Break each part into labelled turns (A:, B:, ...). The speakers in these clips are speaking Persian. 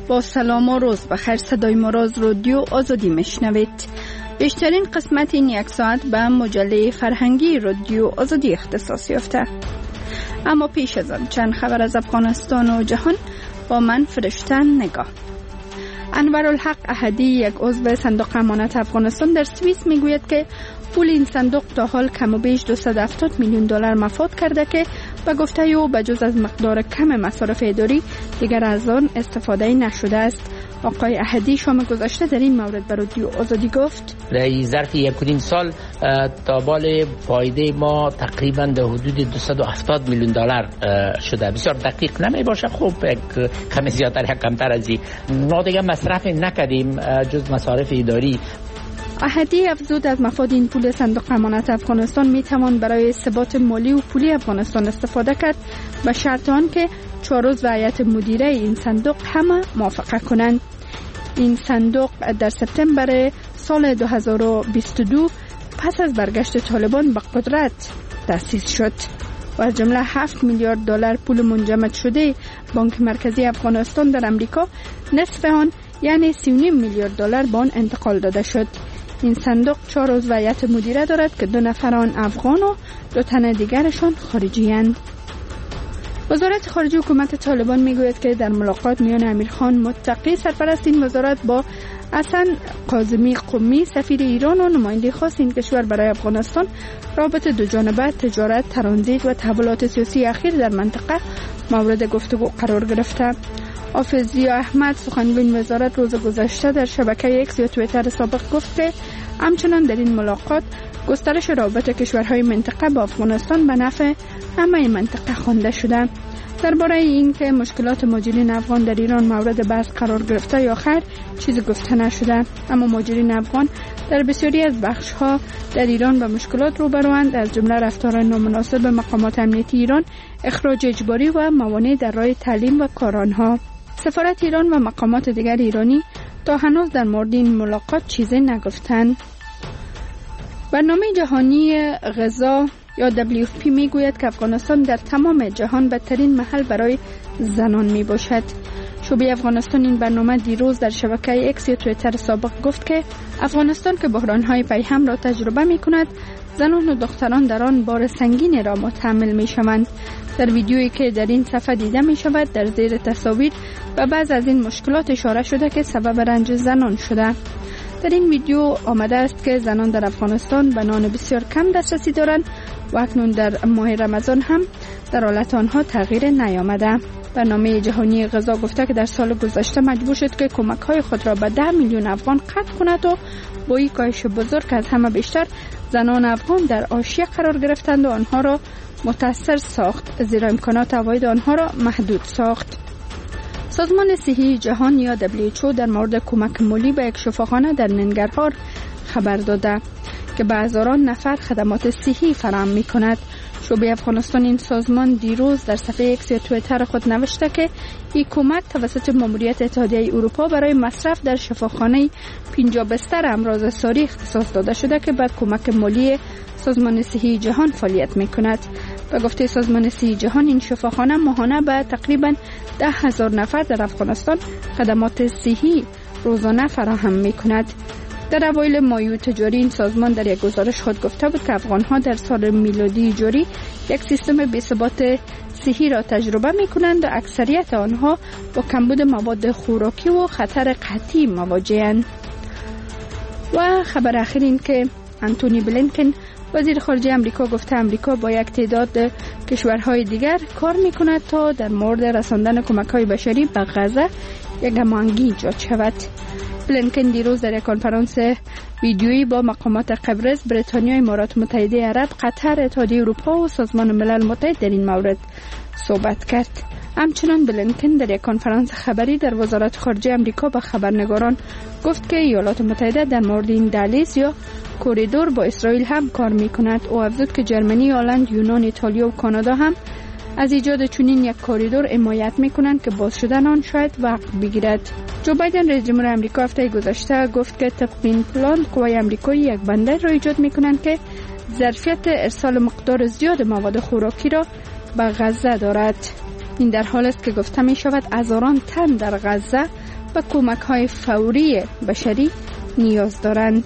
A: با سلام و روز بخیر. صدای ما را از رادیو آزادی میشنوید. بیشترین قسمت این یک ساعت به مجله فرهنگی رادیو آزادی اختصاص یافته. اما پیش از آن چند خبر از افغانستان و جهان با من فرشته نگاه. انورالحق احدی، یک عضو صندوق امانت افغانستان در سوئیس، میگوید که پول این صندوق تا حال کم و بیش 270 میلیون دلار مفاد کرده که به گفته او بجز از مقدار کم مصارف اداری دیگر از آن استفاده نشده است. آقای احدی شام گذشته در این مورد به رادیو آزادی گفت:
B: در ظرف 1.5 سال تابال فایده ما تقریبا در حدود 270 میلیون دلار شده. بسیار دقیق نمی باشه، خب کم زیادتر یا کمتر از این ما دیگه مصرف نکردیم جز مصارف اداری.
A: احدی افزود از مفاد این پول صندوق امانت افغانستان می توان برای ثبات مالی و پولی افغانستان استفاده کرد به شرط آنکه 4 عضو هیئت مدیره این صندوق همه موافقه کنند. این صندوق در سپتامبر سال 2022 پس از برگشت طالبان به قدرت تأسیس شد و از جمله 7 میلیارد دلار پول منجمد شده بانک مرکزی افغانستان در امریکا، نصف آن یعنی 3.5 میلیارد دلار به آن انتقال داده شد. این صندوق 4 عضو هیئت مدیره دارد که 2 نفر آن افغان و 2 تن دیگرشان خارجی اند. وزارت خارجه حکومت طالبان میگوید که در ملاقات میان امیرخان متقی، سرپرست این وزارت، با حسن قاضمی قمی، سفیر ایران و نماینده خاص این کشور برای افغانستان، رابط دو جانبه، تجارت، ترانزیت و تحولات سیاسی اخیر در منطقه مورد گفتگو قرار گرفته. حافظ ضیا احمد، سخنگوی وزارت، روز گذشته در شبکه اکس یا توییتر سابق گفت که همچنان در این ملاقات گسترش رابط کشورهای منطقه با افغانستان به نفع همه منطقه خوانده شده. درباره این که مشکلات مهاجرین افغان در ایران مورد بحث قرار گرفته یا خیر چیزی گفته نشده، اما مهاجرین افغان در بسیاری از بخش‌ها در ایران به مشکلات روبروند، از جمله رفتار نامناسب مقامات امنیتی ایران، اخراج اجباری و موانع در راه تعلیم و کار آنها. سفارت ایران و مقامات دیگر ایرانی تا هنوز در مورد این ملاقات چیزی نگفتند. برنامه جهانی غذا یا WFP میگوید که افغانستان در تمام جهان بدترین محل برای زنان می باشد. شعبه افغانستان این برنامه دیروز در شبکه اکس یا توییتر سابق گفت که افغانستان که بحران‌های پیهم را تجربه می کند، زنان و دختران در آن بار سنگین را متحمل می شوند. در ویدیویی که در این صفحه دیده می شود، در زیر تصاویر و بعض از این مشکلات اشاره شده که سبب رنج زنان شده. در این ویدیو آمده است که زنان در افغانستان به نان بسیار کم دسترسی دارند و اکنون در ماه رمضان هم در حالت آنها تغییر نیامده. برنامه جهانی غذا گفته که در سال گذشته مجبور شد که کمک‌های خود را به 10 میلیون افغان قطع کند و با این کاهش بزرگ از همه بیشتر زنان افغان در حاشیه قرار گرفتند و آنها را متاثر ساخت، زیرا امکانات عواید آنها را محدود ساخت. سازمان صحی جهان یا WHO در مورد کمک مالی به یک شفاخانه در ننگرهار خبر داده که به هزاران نفر خدمات صحی فراهم می‌کند. شعبه افغانستان این سازمان دیروز در صفحه اکس یا توییتر خود نوشته که این کمک توسط ماموریت اتحادیه اروپا برای مصرف در شفاخانه 50 بستر امراض ساری اختصاص داده شده که بعد کمک مالی سازمان صحی جهان فعالیت می‌کند. به گفته سازمان صحی جهان، این شفاخانه ماهانه به تقریباً 10,000 نفر در افغانستان خدمات صحی روزانه فراهم می‌کند. در اوایل مایو تجاری این سازمان در یک گزارش خود گفته بود که افغان‌ها در سال میلادی جاری یک سیستم بی‌ثبات صحی را تجربه می‌کنند و اکثریت آنها با کمبود مواد خوراکی و خطر قحطی مواجه‌اند. و خبر اخیر این که آنتونی بلینکن، وزیر خارجه امریکا، گفته امریکا با یک تعداد کشورهای دیگر کار می‌کند تا در مورد رساندن کمک‌های بشری به غزه یک هماهنگی ایجاد شود. بلینکن دیروز در یک کنفرانس ویدیویی با مقامات قبرس، بریتانیا، امارات متحده عرب، قطر، اتحادیه اروپا و سازمان ملل متحد در این مورد صحبت کرد. همچنان بلینکن در یک کنفرانس خبری در وزارت خارجه امریکا به خبرنگاران گفت که ایالات متحده در مورد این دهلیز یا کوریدور با اسرائیل هم کار می‌کند. او افزود که جرمنی، هلند، یونان، ایتالیا و کانادا هم از ایجاد چنین یک کوریدور حمایت می‌کنند که باز شدن آن شاید وقت بگیرد. جو بایدن رئیس جمهور آمریکا هفته گذشته گفت که طبق این پلان قوای آمریکایی یک بندر را ایجاد می‌کنند که ظرفیت ارسال مقدار زیاد مواد خوراکی را به غزه دارد. این در حالی است که گفته می شود هزاران تن در غزه به کمک‌های فوری بشری نیاز دارند.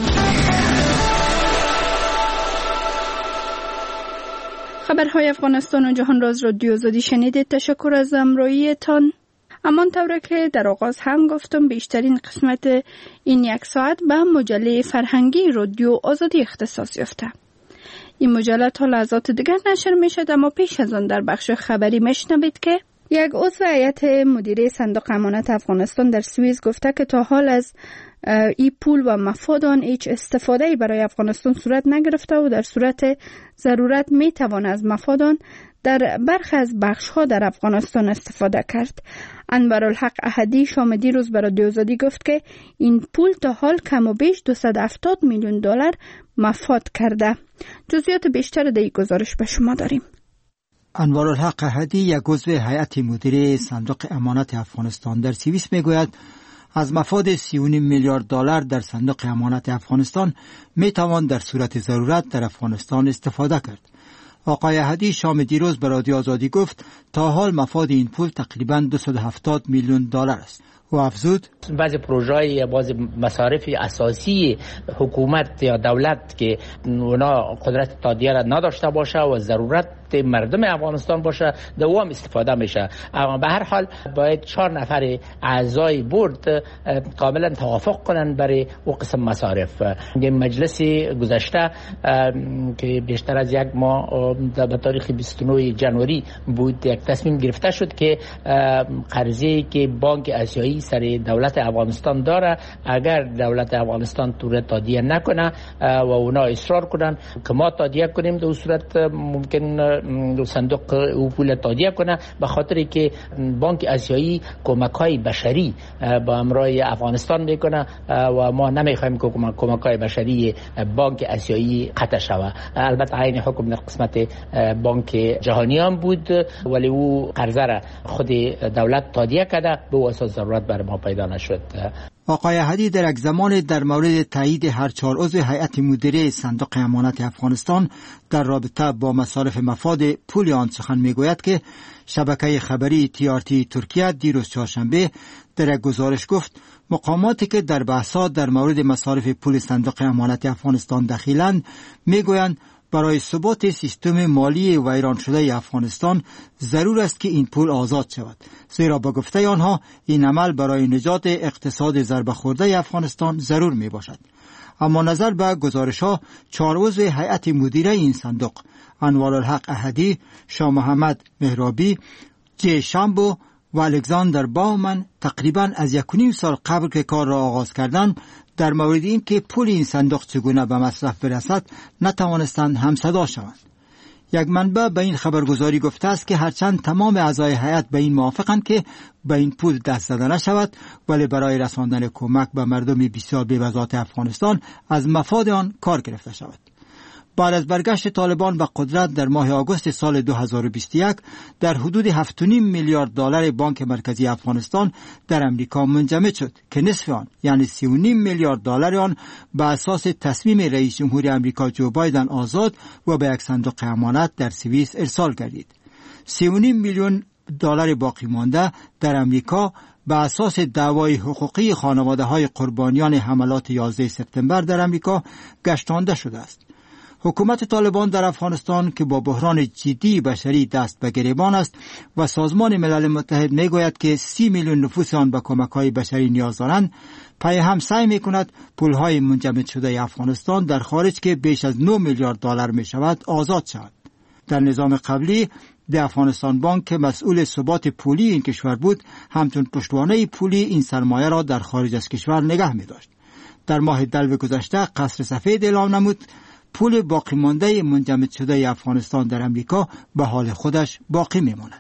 A: خبرهای افغانستان و جهان راز رادیو آزادی شنیدید. تشکر از همراهیتان. همان طور که در آغاز هم گفتم بیشترین قسمت این یک ساعت به مجله فرهنگی رادیو آزادی اختصاص یافته. این مجله تا لحظات دیگر نشر می شد، اما پیش از آن در بخش خبری میشنوید که یک عضو هیئت مدیره صندوق امانت افغانستان در سوئیس گفته که تا حال از این پول و مفاد آن هیچ استفاده‌ای برای افغانستان صورت نگرفته و در صورت ضرورت می توان از مفاد آن در برخی از بخش‌ها در افغانستان استفاده کرد. انورالحق احدی شام دیروز برای رادیو آزادی گفت که این پول تا حال کم و بیش 270 میلیون دلار مفاد کرده. جزئیات بیشتر در این گزارش به شما داریم.
C: انورالحق احدی یک عضو هیئت مدیره صندوق امانت افغانستان در سوئیس میگوید از مفاد 3.5 میلیارد دلار در صندوق امانت افغانستان می توان در صورت ضرورت در افغانستان استفاده کرد. آقای احدی شام دیروز به رادیو آزادی گفت تا حال مفاد این پول تقریباً 270 میلیون دلار است. و افزود
B: بعضی پروژه‌های یا بعضی مصارف اساسی حکومت یا دولت که اونا قدرت تادیه را نداشته باشه و ضرورت مردم افغانستان باشه دوام استفاده میشه. اما به هر حال باید 4 نفر اعضای بورد کاملا توافق کنن برای او قسم مصارف. مجلس گذشته که بیشتر از یک ماه به تاریخ 29 جنوری بود یک تصمیم گرفته شد که قرضی که بانک آسیایی سر دولت افغانستان داره اگر دولت افغانستان طور تادیه نکنه و اونا اصرار کنن که ما تادیه کنیم در صورت ممکن صندوق او پول تادیه کنه، به خاطری که بانک آسیایی کمک‌های بشری با همراه افغانستان میکنه و ما نمیخوایم که کمک‌های بشری بانک آسیایی قطع شود. البته عین حکم در قسمت بانک جهانی هم بود ولی او قرضه را خود دولت تادیه کرده به واسه ضرورت بر ما پیدا نشد.
C: آقای احدی در یک زمان در مورد تایید هر 4 عضو هیئت مدیره صندوق امانت افغانستان در رابطه با مصارف مفاد پول آن سخن میگوید که شبکه خبری TRT ترکیه دیروز چهارشنبه در یک گزارش گفت مقاماتی که در بحثات در مورد مصارف پول صندوق امانت افغانستان دخیلند میگویند برای ثبات سیستم مالی ویران شده افغانستان ضرور است که این پول آزاد شود، زیرا با گفته آنها این عمل برای نجات اقتصاد ضربه خورده افغانستان ضرور می باشد. اما نظر به گزارش ها 4 عضو هیئت مدیره این صندوق انوارالحق احدی، شاه محمد مهرابی، جی شامبو و الکساندر باومن تقریبا از 1.5 سال قبل که کار را آغاز کردند در مورد این که پول این صندوق چگونه به مصرف برسد نتوانستند همصدا شوند. یک منبع به این خبرگزاری گفته است که هرچند تمام اعضای هیئت به این موافقند که به این پول دست زده نشود ولی برای رساندن کمک به مردم بسیار بی‌وضاحت افغانستان از مفاد آن کار گرفته شود. بعد از برگشت طالبان به قدرت در ماه آگوست سال 2021 در حدود 7.5 میلیارد دلار بانک مرکزی افغانستان در امریکا منجمد شد که نصف آن یعنی 3.5 میلیارد دلار آن به اساس تصمیم رئیس جمهور امریکا جو بایدن آزاد و به یک صندوق امانت در سوئیس ارسال گردید. 3.5 میلیون دلار باقی مانده در امریکا به اساس دعوای حقوقی خانواده‌های قربانیان حملات 11 سپتامبر در امریکا گشتانده شده است. حکومت طالبان در افغانستان که با بحران جدی بشری دست به گریبان است و سازمان ملل متحد میگوید که 30 میلیون نفوس آن به کمک‌های بشری نیاز دارند، پای هم سعی میکند پول‌های منجمد شده افغانستان در خارج که بیش از 9 میلیارد دلار میشود آزاد شود. در نظام قبلی د افغانستان بانک که مسئول ثبات پولی این کشور بود، همچون پشتوانه پولی این سرمایه را در خارج از کشور نگه می‌داشت. در ماه دلو گذشته قصر سفید اعلام نمود پول باقی مانده منجمد شده افغانستان در امریکا به حال خودش باقی میماند.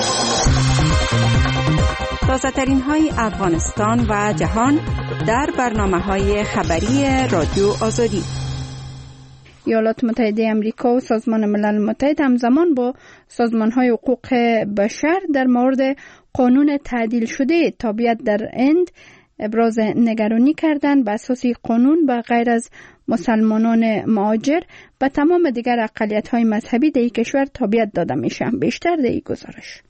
D: تازه‌ترین های افغانستان و جهان در برنامه‌های خبری رادیو آزادی.
A: ایالات متحده آمریکا و سازمان ملل متحد همزمان با سازمان‌های حقوق بشر در مورد قانون تعدیل شده تابعیت در هند ابراز نگرانی کردند. به اساس قانون به غیر از مسلمانان مهاجر به تمام دیگر اقلیت‌های مذهبی در این کشور تابعیت داده میشن. بیشتر در این گزارش.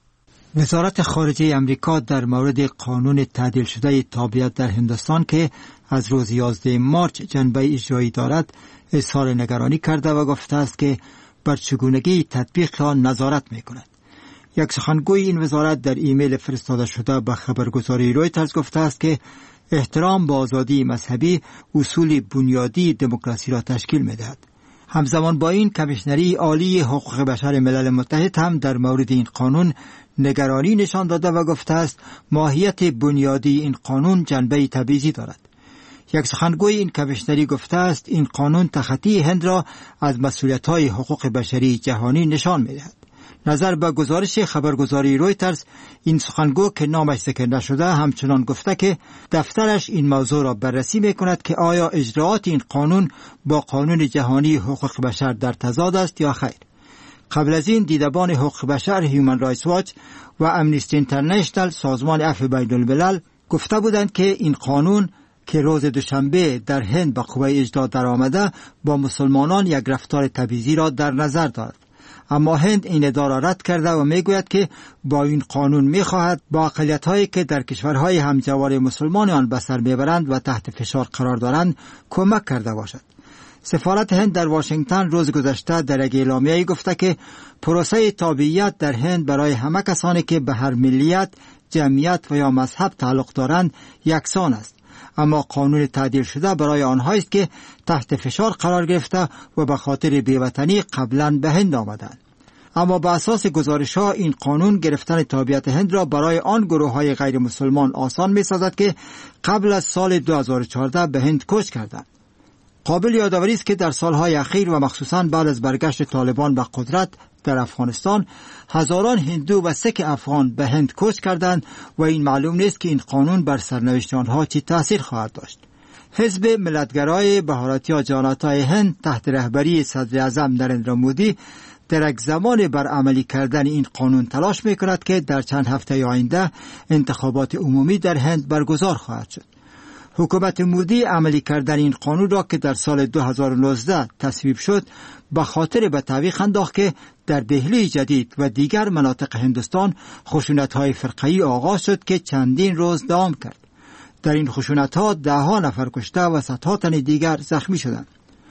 C: وزارت خارجه امریکا در مورد قانون تعدیل شده تابعیت در هندوستان که از روز 11 مارچ جنبه اجرایی دارد اظهار نگرانی کرده و گفته است که بر چگونگی تطبیق آن نظارت می‌کند. یک سخنگوی این وزارت در ایمیل فرستاده شده به خبرگزاری رویترز گفته است که احترام به آزادی مذهبی اصول بنیادی دموکراسی را تشکیل می‌دهد. همزمان با این کمیشنری عالی حقوق بشر ملل متحد هم در مورد این قانون نگرانی نشان داده و گفته است ماهیت بنیادی این قانون جنبه تبعیضی دارد. یک سخنگوی این کمیشنری گفته است این قانون تخطی هند را از مسئولیت‌های حقوق بشری جهانی نشان می‌دهد. نظر به گزارش خبرگزاری رویترز، این سخنگو که نامش ذکر نشده همچنان گفته که دفترش این موضوع را بررسی می‌کند که آیا اجراات این قانون با قانون جهانی حقوق بشر در تضاد است یا خیر. قبل از این دیدبان حقوق بشر هیومن رایتس واچ و امنیستی اینترنشنال سازمان عفو بین الملل گفته بودند که این قانون که روز دوشنبه در هند به قوه اجرا درآمده با مسلمانان یک رفتار تبعیضی را در نظر دارد. اما هند این ادعا را رد کرده و میگوید که با این قانون میخواهد با اقلیت‌هایی که در کشورهای همجوار مسلمان آن به سر میبرند و تحت فشار قرار دارند کمک کرده باشد. سفارت هند در واشنگتن روز گذشته در یک اعلامیه‌ای گفته که پروسه تابعیت در هند برای همه کسانی که به هر ملیت، جمعیت و یا مذهب تعلق دارند یکسان است. اما قانون تعدیل شده برای آنهایی است که تحت فشار قرار گرفته و به خاطر بیوطنی قبلا به هند آمدند. اما به اساس گزارش‌ها این قانون گرفتن تابعیت هند را برای آن گروه‌های غیر مسلمان آسان می‌سازد که قبل از سال 2014 به هند کوچ کردند. قابل یادآوری است که در سالهای اخیر و مخصوصاً بعد از برگشت طالبان به قدرت در افغانستان هزاران هندو و سیک افغان به هند کوچ کردند و این معلوم نیست که این قانون بر سرنوشت آنها چه تأثیر خواهد داشت. حزب ملتگرای بهاراتیا جاناتای هند تحت رهبری صدر اعظم نریندرا مودی در یک زمان بر عملی کردن این قانون تلاش می‌کند که در چند هفته آینده انتخابات عمومی در هند برگزار خواهد شد. حکومت مودی عملی کردن این قانون را که در سال 2019 تصویب شد به خاطر به تعویق انداخت که در دهلی جدید و دیگر مناطق هندوستان خشونت‌های فرقه‌ای آغاز شد که چندین روز دوام کرد. در این خشونت‌ها 10 نفر کشته و صدها تن دیگر زخمی شدند.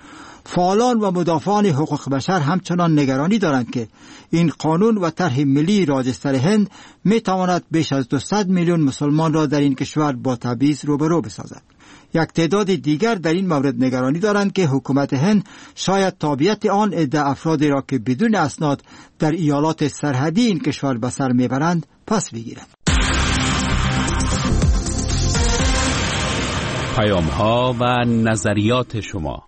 C: فعالان و مدافعان حقوق بشر همچنان نگرانی دارند که این قانون و طرح ملی راجستر هند می تواند بیش از 200 میلیون مسلمان را در این کشور با تبعیض روبرو بسازد. یک تعداد دیگر در این مورد نگرانی دارند که حکومت هند شاید تابعیت آن عده افرادی را که بدون اسناد در ایالات سرحدی این کشور به سر میبرند پس بگیرد.
E: پیام‌ها و نظریات شما.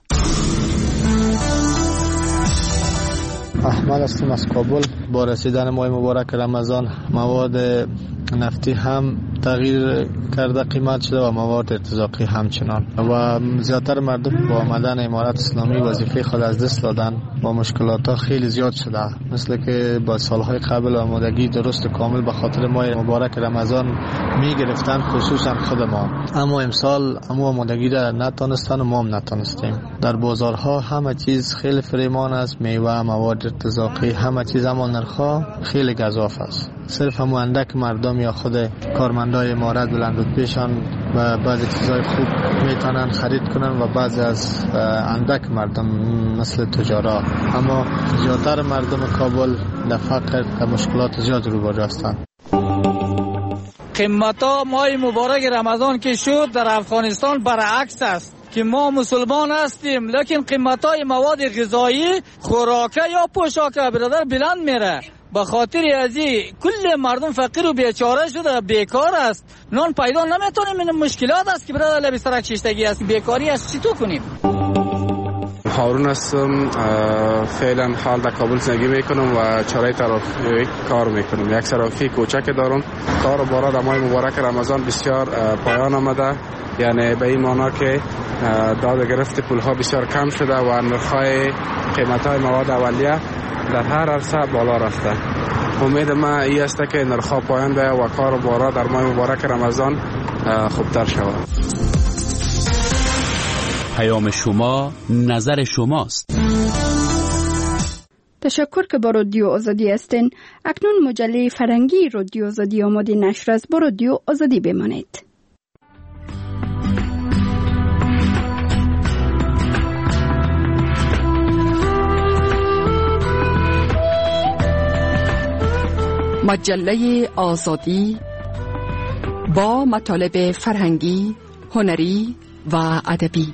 F: احمد هستم از کابل. با رسیدن ماه مبارک رمضان مواد نفتی هم تغییر کرده قیمت شده و مواد ارتزاقی همچنان و زیادتر مردم با آمدن امارت اسلامی وظیفه خود از دست دادن و مشکلات ها خیلی زیاد شده، مثل که با سالهای قبل آمادگی درست و کامل به خاطر ماه مبارک رمضان می گرفتن، خصوصا خود ما. اما امسال آمادگی را نتانستن و ما هم نتانستیم. در بازارها همه چیز خیلی فریمان است، میوه، مواد ارتزاقی، همه چیز اما نرخ‌ها خیلی گزاف است. صرف هم اندک مردم یا خود کارمندای امارت بلندرتبه‌شان و بعضی چیزهای خوب میتونن خرید کنن و بعضی از اندک مردم مثل تجارا. اما زیادتر مردم کابل در فقر و مشکلات زیاد روبرو هستند.
G: قیمتا ماه مبارک رمضان که شد در افغانستان برعکس است که ما مسلمان هستیم، لیکن قیمتای مواد غذایی، خوراکه یا پوشاکه برادر بلند میره. به خاطر ازی کل مردم فقیر و بیچاره شده، بیکار است، نان پیدا نمیتونیم. این مشکلات است که برادر لبی سرک شیشتگی است، بیکاری است. چی تو کنیم؟
H: هارون هستم، فعلا حال در کابل زندگی میکنم و چاره ترافیک کار میکنم. یک صرافی کوچک دارم. کار و بارا در ماه مبارک رمضان بسیار پایان آمده، یعنی به این معنا که داد گرفت پولها بسیار کم شده و نرخ‌های قیمت‌های مواد اولیه در هر عرصه بالا رفته. امید من این است که نرخ‌ها پایان بیاید و کار و بارا در ماه مبارک رمضان خوبتر شود.
E: پیام شما نظر شماست.
A: تشکر که با رادیو آزادی هستین. اکنون مجله فرهنگی رادیو آزادی آماده نشر است. با رادیو آزادی بمانید.
I: مجله آزادی با مطالب فرهنگی، هنری و ادبی.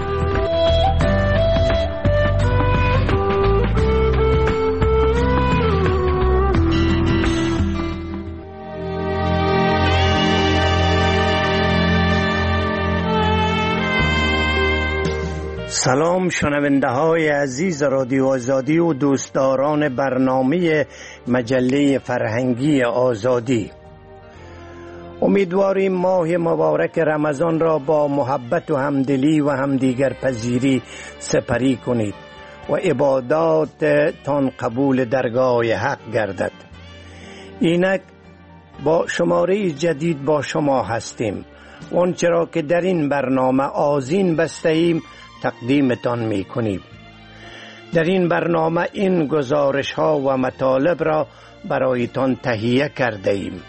J: سلام شنونده های عزیز رادیو آزادی و دوستداران برنامه مجله فرهنگی آزادی. امیدواریم ماه مبارک رمضان را با محبت و همدلی و همدیگر پذیری سپری کنید و عبادات تان قبول درگاه حق گردد. اینک با شماره جدید با شما هستیم. آنچه را که در این برنامه آذین بسته ایم تقدیمتان می کنیم. در این برنامه این گزارش ها و مطالب را برایتان تهیه کرده ایم.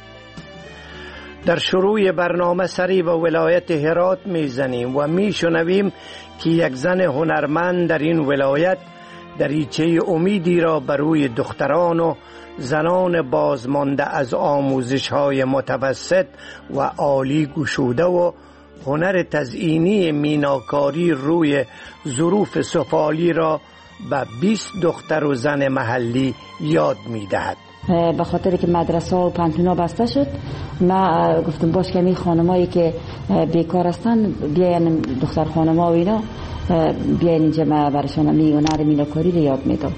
J: در شروع برنامه سری به ولایت هرات می زنیم و می شنویم که یک زن هنرمند در این ولایت دریچه امیدی را بروی دختران و زنان بازمانده از آموزش های متوسط و عالی گشوده و هنر تزئینی میناکاری روی ظروف سفالی را به 20 دختر و زن محلی یاد می‌دهد.
K: به خاطر که مدرسه و پانتونا بسته شد، ما گفتم باش که می خانمایی که بیکار هستن بیاین، دختر خانما و اینا بیاین اینجا، ما برشان هنر میناکاری رو یاد میدم.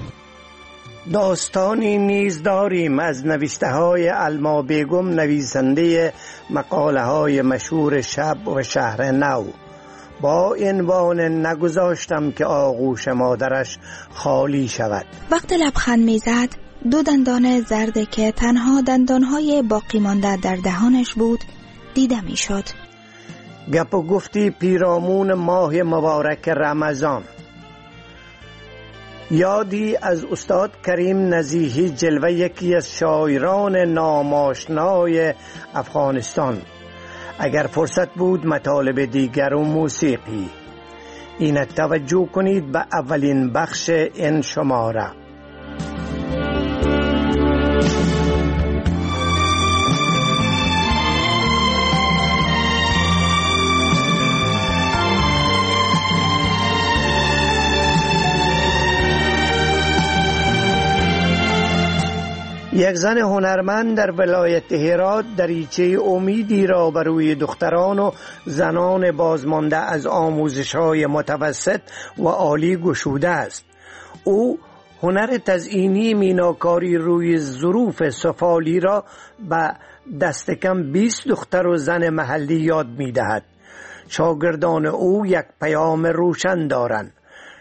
J: داستانی نیز داریم از نوشته های علما بیگم، نویسنده مقاله های مشهور شب و شهر نو، با عنوان نگذاشتم که آغوش مادرش خالی شود.
L: وقت لبخند میزد، 2 دندان زرد که تنها دندانهای باقی مانده در دهانش بود دیده میشد.
J: گپ و گفتی پیرامون ماه مبارک رمضان. یادی از استاد کریم نزیحی جلوه، یکی از شاعران ناماشنای افغانستان. اگر فرصت بود مطالب دیگر و موسیقی. اینک توجه کنید به اولین بخش این شماره. یک زن هنرمند در ولایت هرات دریچه امیدی را بر روی دختران و زنان بازمانده از آموزش‌های متوسط و عالی گشوده است. او هنر تزئینی میناکاری روی ظروف سفالی را به دست کم 20 دختر و زن محلی یاد می‌دهد. شاگردان او یک پیام روشن دارند.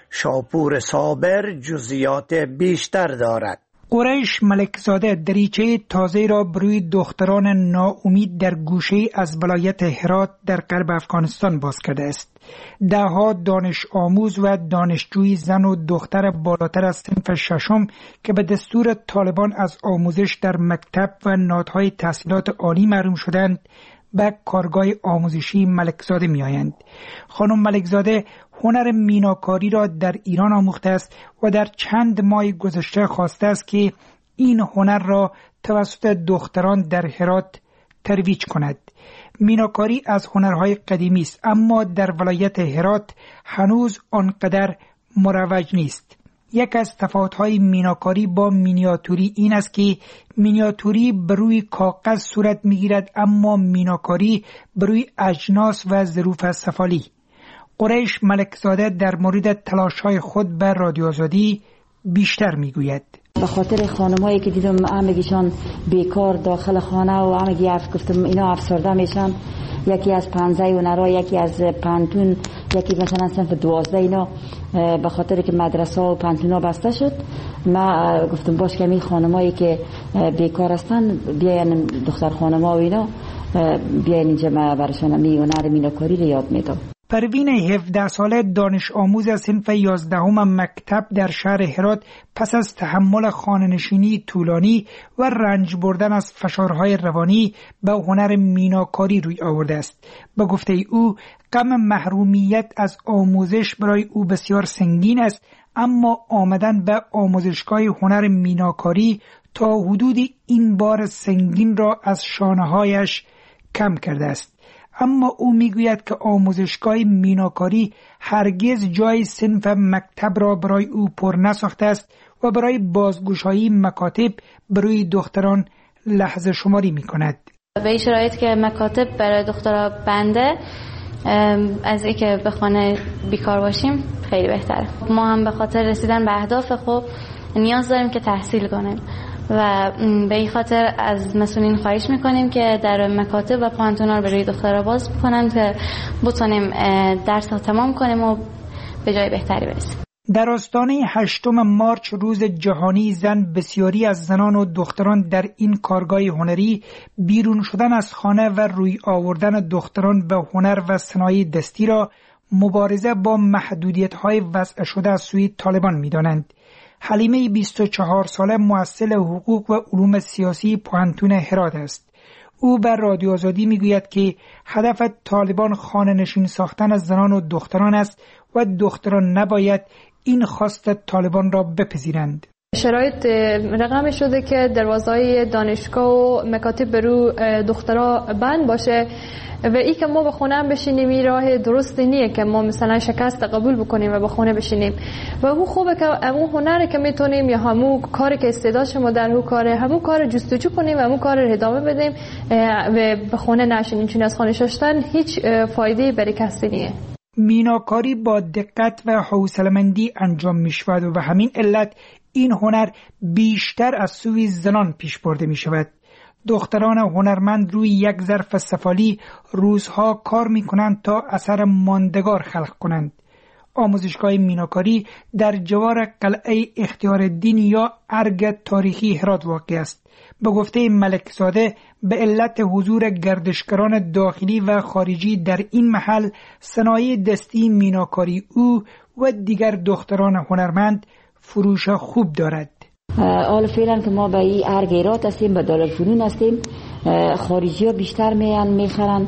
J: شاپور صابر جزئیات بیشتر دارد.
M: قریش ملکزاده دریچه تازه را بروی دختران ناامید در گوشه از ولایت هرات در غرب افغانستان باز کرده است. دهها دانش آموز و دانشجوی زن و دختر بالاتر از صنف ششم که به دستور طالبان از آموزش در مکتب و نهادهای تحصیلات عالی محروم شدند به کارگاه آموزشی ملکزاده می آیند. خانم ملکزاده هنر میناکاری را در ایران آموخته است و در چند ماه گذشته خواسته است که این هنر را توسط دختران در هرات ترویج کند. میناکاری از هنرهای قدیمی است، اما در ولایت هرات هنوز آنقدر مروج نیست. یک از تفاوت‌های میناکاری با مینیاتوری این است که مینیاتوری بر روی کاغذ صورت می‌گیرد، اما میناکاری بر روی اجناس و ظروف سفالی. قریش ملکزاده در مورد تلاش‌های خود بر رادیو آزادی بیشتر می‌گوید.
K: به خاطر خانمایی که دیدم همگیشان بیکار داخل خانه و همگی گفتم اینا افسرده میشن، یکی از 15 هنرها، یکی از پانتون، یکی مثلا صنف 12 اینا، به خاطر که مدرسه و پانتونا بسته شد، ما گفتم باش که می خانمایی که بیکار هستن بیاین، دختر خانما و اینا بیاین اینجا، ما برشان هنر میناکاری رو یاد میدم.
M: پروین 17 ساله دانش آموز صنف 11 مکتب در شهر هرات پس از تحمل خانه‌نشینی طولانی و رنج بردن از فشارهای روانی به هنر میناکاری روی آورده است. به گفته او غم محرومیت از آموزش برای او بسیار سنگین است، اما آمدن به آموزشگاه هنر میناکاری تا حدودی این بار سنگین را از شانه‌هایش کم کرده است. اما او میگوید که آموزشگاه میناکاری هرگز جای صنف مکتب را برای او پر نساخته است و برای بازگشایی مکاتب برای دختران لحظه شماری می کند.
N: به این شرایط که مکاتب برای دخترها بنده، از اینکه به خانه بیکار باشیم خیلی بهتره. ما هم به خاطر رسیدن به اهداف خوب نیاز داریم که تحصیل کنیم و به این خاطر از مسئولین خواهش میکنیم که در مکاتب و پانتونا رو برای دخترها باز کنن که بتونیم درس رو تمام کنیم و به جای بهتری برسیم.
M: در آستانه 8 مارچ روز جهانی زن، بسیاری از زنان و دختران در این کارگاه هنری بیرون شدن از خانه و روی آوردن دختران به هنر و صنایع دستی را مبارزه با محدودیت‌های وضع شده از سوی طالبان می‌دانند. حلیمه 24 ساله مؤثر حقوق و علوم سیاسی پانتون هرات است. او بر رادیو آزادی میگوید که هدف طالبان خانه نشین ساختن از زنان و دختران است و دختران نباید این خواست طالبان را بپذیرند.
O: شرایط رقم شده که دروازهای دانشگاه و مکاتب برو دخترها بند باشه و ای که ما به خونه هم بشینیم این راه درست نیه که ما مثلا شکست قبول بکنیم و به خونه بشینیم و اون خوبه که همون هنره که میتونیم یا همون کاری که استعداد شما در اون کاره همون کار جستجو کنیم و همون کار رو ادامه بدیم و به خونه نشینیم، چون از خانه شستن هیچ فایده برای کسی نیه.
M: میناکاری با دقت و حوصله‌مندی انجام می‌شود و به همین علت این هنر بیشتر از سوی زنان پیش برده می شود. دختران هنرمند روی یک ظرف سفالی روزها کار می کنند تا اثر ماندگار خلق کنند. آموزشگاه میناکاری در جوار قلعه اختیارالدین یا ارگ تاریخی هرات واقع است. به گفته ملک زاده به علت حضور گردشگران داخلی و خارجی در این محل، صنایع دستی میناکاری او و دیگر دختران هنرمند فروش خوب دارد.
K: حالا فعلا که ما به این ارگیرات هستیم، به دارالفنون هستیم، خارجی ها بیشتر میخرن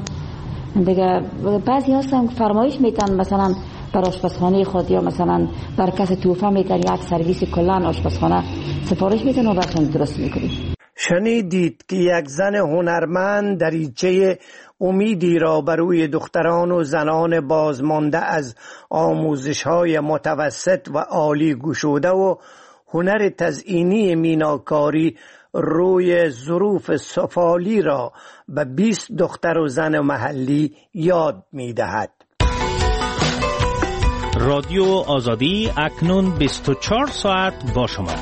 K: دیگه. بعضی هستن که فرمایش میتن مثلا بر آشپزخانه خود یا مثلا بر کس توفه میتن یک سرویس کلان آشپزخانه سفارش میتن و برشان درست میکنیم.
J: شنیدید که یک زن هنرمند دریچه امیدی را بروی دختران و زنان بازمانده از آموزش‌های متوسط و عالی گشوده و هنر تزئینی میناکاری روی ظروف سفالی را به 20 دختر و زن محلی یاد می‌دهد.
P: رادیو آزادی اکنون 24 ساعت با شما.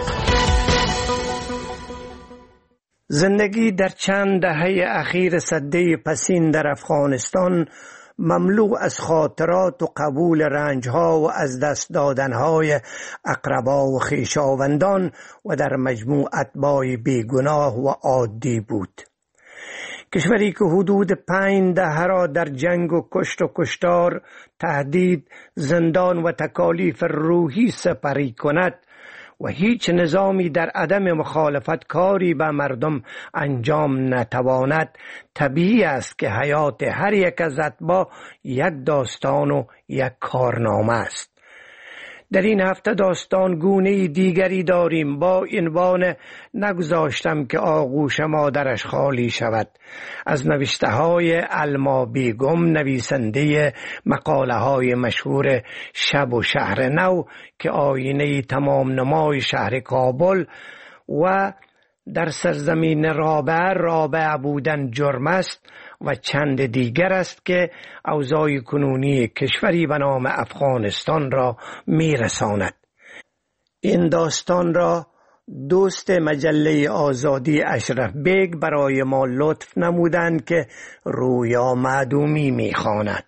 J: زندگی در چند دهه اخیر سده پسین در افغانستان مملو از خاطرات و قبول رنجها و از دست دادنهای اقربا و خویشاوندان و در مجموع اتباع بیگناه و عادی بود. کشوری که حدود 5 دهه را در جنگ و کشت و کشتار، تهدید، زندان و تکالیف روحی سپری کند و هیچ نظامی در عدم مخالفت کاری به مردم انجام نتواند، طبیعی است که حیات هر یک از اتباع یک داستان و یک کارنامه است. در این هفته داستان گونه دیگری داریم با عنوان نگذاشتم که آغوش مادرش خالی شود، از نوشته های علما بیگم، نویسنده مقاله های مشهور شب و شهر نو که آینه تمام نمای شهر کابل و در سرزمین رابع بودن جرم است و چند دیگر است که اوضاع کنونی کشوری به نام افغانستان را میرساند. این داستان را دوست مجله آزادی اشرف بیگ برای ما لطف نمودند که رویا معدومی میخواند.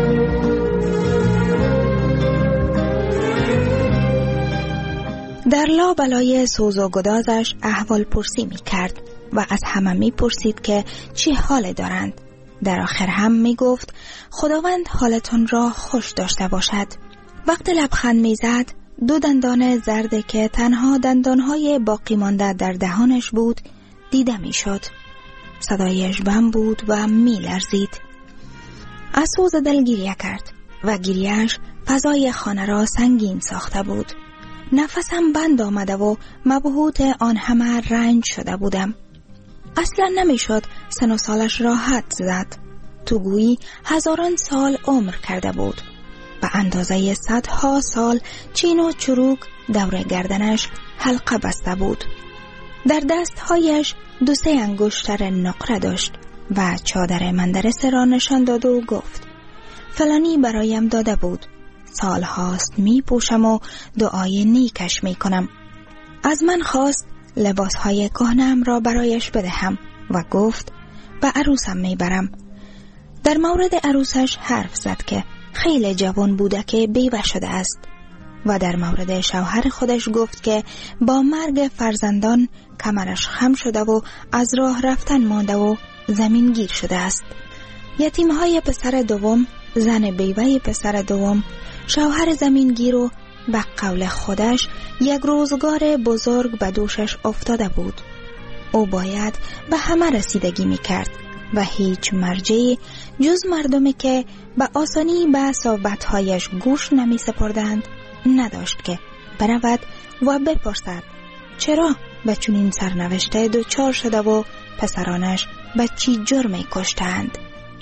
L: در لابلای سوز و گدازش احوال پرسی می کرد و از همه می پرسید که چه حال دارند. در آخر هم می گفت خداوند حالتون را خوش داشته باشد. وقتی لبخند می زد 2 دندان زرد که تنها دندانهای باقی مانده در دهانش بود دیده می شد. صدایش بم بود و می لرزید. از سوز دل گریه کرد و گریهش فضای خانه را سنگین ساخته بود. نفسم بند آمده و مبهوت آن همه رنج شده بودم. اصلا نمی شد سن و سالش را حد زد. تو گویی هزاران سال عمر کرده بود. به اندازه صدها سال چین و چروک دور گردنش حلقه بسته بود. در دستهایش 2-3 انگشتر نقره داشت و چادر مندرسه را نشان داد و گفت فلانی برایم داده بود. سال هاست می پوشم و دعای نیکش می کنم. از من خواست لباس های کهنه‌ام را برایش بدهم و گفت به عروسم می برم. در مورد عروسش حرف زد که خیلی جوان بوده که بیوه شده است و در مورد شوهر خودش گفت که با مرگ فرزندان کمرش خم شده و از راه رفتن مانده و زمین گیر شده است. یتیمهای پسر دوم، زن بیوه پسر دوم، شوهر زمین گیر و به قول خودش یک روزگار بزرگ به دوشش افتاده بود. او باید به همه رسیدگی می کرد و هیچ مرجعی جز مردمی که به آسانی به صحبتهایش گوش نمی سپردند نداشت که برود و بپرسد چرا به چنین سرنوشته دچار شده و پسرانش به چی جرمی کشتند.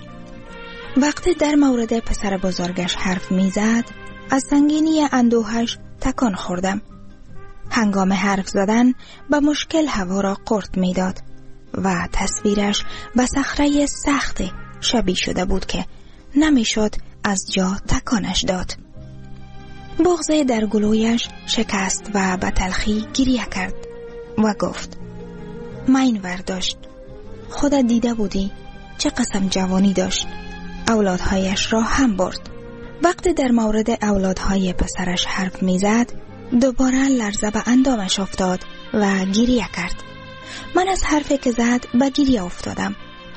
L: وقتی در مورد پسر بزرگش حرف می زد از سنگینی اندوهش تکان خوردم. هنگام حرف زدن به مشکل هوا را قرط می داد و تصویرش به صخره سخت شبیه شده بود که نمی شد از جا تکانش داد. بغض در گلویش شکست و به تلخی گریه کرد و گفت مین ورداشت. خودت دیده بودی چه قسم جوانی داشت. اولادهایش را هم برد. وقتی در مورد اولادهای پسرش حرف می زد دوباره لرزه به اندامش افتاد و گریه کرد. من از حرفی که زد به گریه افتادم.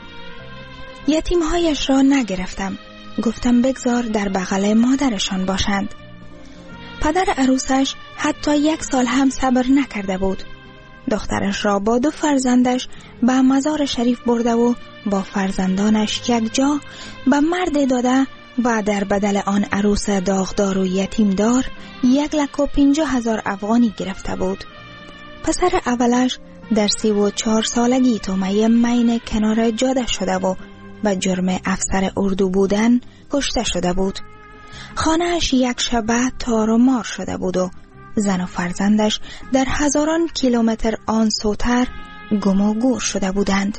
L: یتیمهایش را نگرفتم. گفتم بگذار در بغل مادرشان باشند. پدر عروسش حتی 1 سال هم صبر نکرده بود. دخترش را با 2 فرزندش به مزار شریف برده و با فرزندانش یک جا به مرد داده و در بدل آن عروس داغدار و یتیمدار 1,50,000 افغانی گرفته بود. پسر اولش در 34 سالگی تومه مین کنار جاده شده و به جرم افسر اردو بودن کشته شده بود. خانهش یک شبه تار و مار شده بود و زن و فرزندش در هزاران کیلومتر آن سوتر گم و گور شده بودند.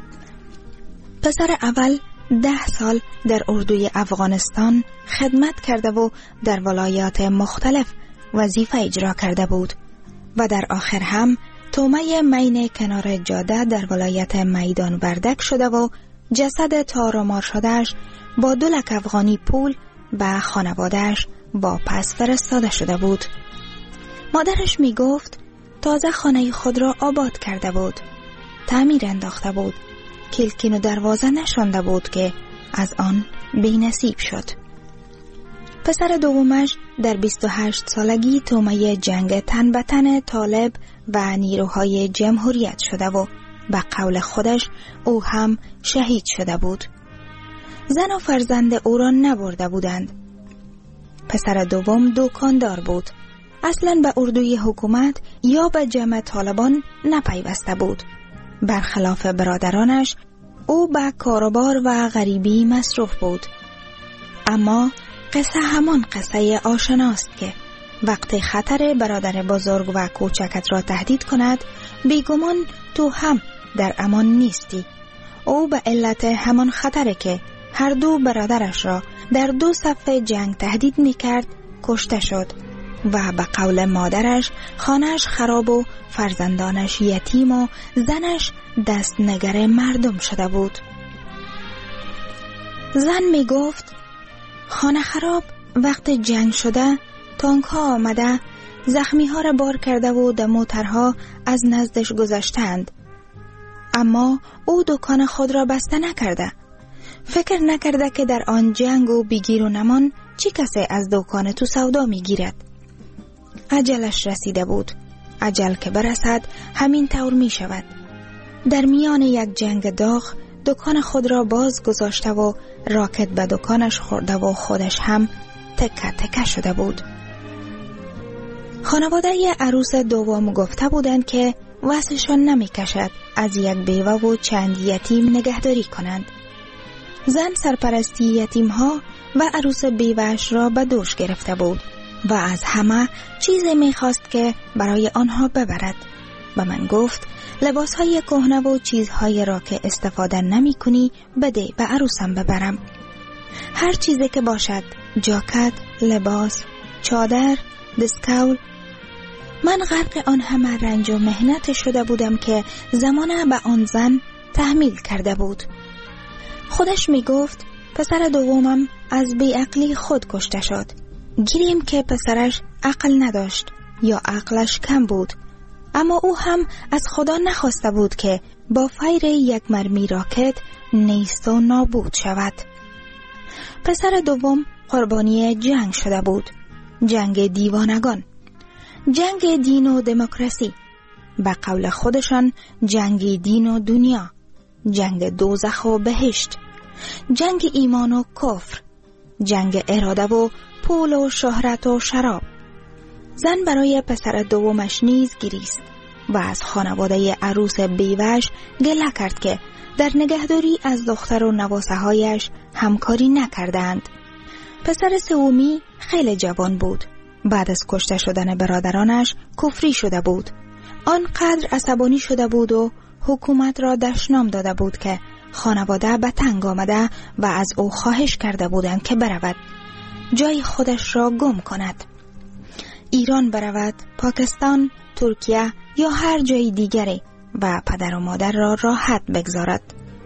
L: پسر اول 10 سال در اردوی افغانستان خدمت کرده و در ولایات مختلف وظیفه اجرا کرده بود و در آخر هم تومه مین کنار جاده در ولایت میدان وردک شده و جسد تار و مار شدهش با 2 لک افغانی پول به خانوادهش واپس فرستاده شده بود. مادرش می گفت تازه خانه خود را آباد کرده بود. تعمیر انداخته بود. کلکین و دروازه نشانده بود که از آن بی نصیب شد. پسر دومش در 28 سالگی تومه جنگ تن به تن طالب و نیروهای جمهوریت شده و به قول خودش او هم شهید شده بود. زن و فرزند او را نبرده بودند. پسر دوم دکاندار بود. اصلا به اردوی حکومت یا به جمع طالبان نپیوسته بود. برخلاف برادرانش او به کاروبار و غریبی مصروف بود. اما قصه همان قصه آشناست که وقتی خطر برادر بزرگ و کوچکت را تهدید کند بیگمان تو هم در امان نیستی. او به علت همان خطر که هر 2 برادرش را در 2 صف جنگ تهدید میکرد کشته شد و به قول مادرش خانهش خراب و فرزندانش یتیم و زنش دستنگر مردم شده بود. زن می گفت خانه خراب وقت جنگ شده، تانک ها آمده زخمی ها را بار کرده و دموترها از نزدش گذشتند. اما او دکان خود را بسته نکرده. فکر نکرده که در آن جنگ و بگیر و نمان چی کسی از دکان تو سودا می گیرد. اجلش رسیده بود. اجل که برسد همین طور می شود. در میان یک جنگ داغ دکان خود را باز گذاشته و راکت به دکانش خورده و خودش هم تکه تکه شده بود. خانواده عروس دوم گفته بودند که واسشان نمی کشد از یک بیوه و چند یتیم نگهداری کنند. زن سرپرستی یتیم ها و عروس بیوهش را به دوش گرفته بود و از همه چیزی می خواست که برای آنها ببرد. به من گفت لباسهای کهنه و چیزهای را که استفاده نمی کنی بده به عروسم ببرم. هر چیزی که باشد، جاکت، لباس، چادر، دستکول. من غرق آن همه رنج و مهنت شده بودم که زمانه به آن زن تحمیل کرده بود. خودش می گفت پسر دومم از بیعقلی خود کشته شد. گیریم که پسرش عقل نداشت یا عقلش کم بود، اما او هم از خدا نخواسته بود که با فیر یک مرمی راکت نیست و نابود شود. پسر دوم قربانی جنگ شده بود. جنگ دیوانگان، جنگ دین و دموکراسی، به قول خودشان جنگ دین و دنیا، جنگ دوزخ و بهشت، جنگ ایمان و کفر، جنگ اراده و پول و شهرت و شراب. زن برای پسر دومش نیز گریست و از خانواده عروس بیوه‌اش گله کرد که در نگهداری از دختر و نواسه هایش همکاری نکردند. پسر سومی خیلی جوان بود. بعد از کشته شدن برادرانش کفری شده بود. آنقدر عصبانی شده بود و حکومت را دشنام داده بود که خانواده به تنگ آمده و از او خواهش کرده بودند که برود جای خودش را گم کند. ایران برود، پاکستان، ترکیه یا هر جای دیگری و پدر و مادر را راحت بگذارد.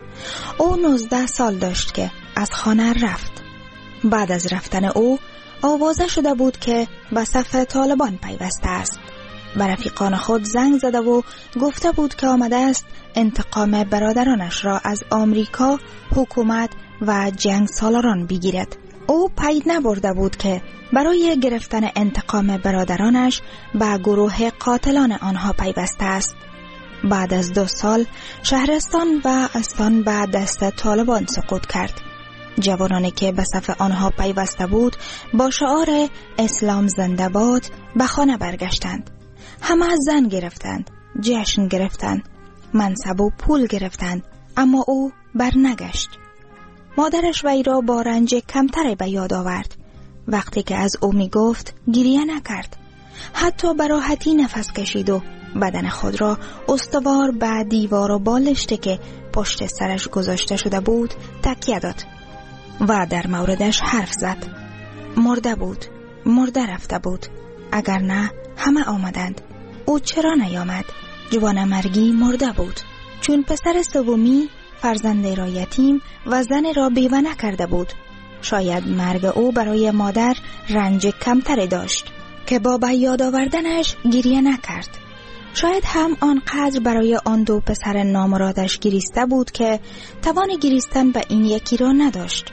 L: او 19 سال داشت که از خانه رفت. بعد از رفتن او آوازه شده بود که به صف طالبان پیوسته است. به رفیقان خود زنگ زده و گفته بود که آمده است انتقام برادرانش را از آمریکا، حکومت و جنگ سالاران بگیرد. او پید نبرده بود که برای گرفتن انتقام برادرانش به گروه قاتلان آنها پیوسته است. بعد از 2 سال شهرستان و استان به دست طالبان سقوط کرد. جوانانی که به صف آنها پیوسته بود با شعار اسلام زنده باد به خانه برگشتند. همه زن گرفتند، جشن گرفتند، منصب و پول گرفتند، اما او برنگشت. مادرش وی را با رنج کمتری به یاد آورد. وقتی که از او می گفت گریه نکرد. حتی به راحتی نفس کشید و بدن خود را استوار به دیوار و بالشتی که پشت سرش گذاشته شده بود تکیه داد و در موردش حرف زد. مرده بود، مرده رفته بود. اگر نه همه آمدند. او چرا نیامد؟ جوان مرگی مرده بود. چون پسر سومی فرزند را یتیم و زن را بیوه نکرده بود. شاید مرگ او برای مادر رنج کمتری داشت که با به یاد آوردنش گریه نکرد. شاید هم آنقدر برای آن 2 پسر نامرادش گریسته بود که توان گریستن به این یکی را نداشت.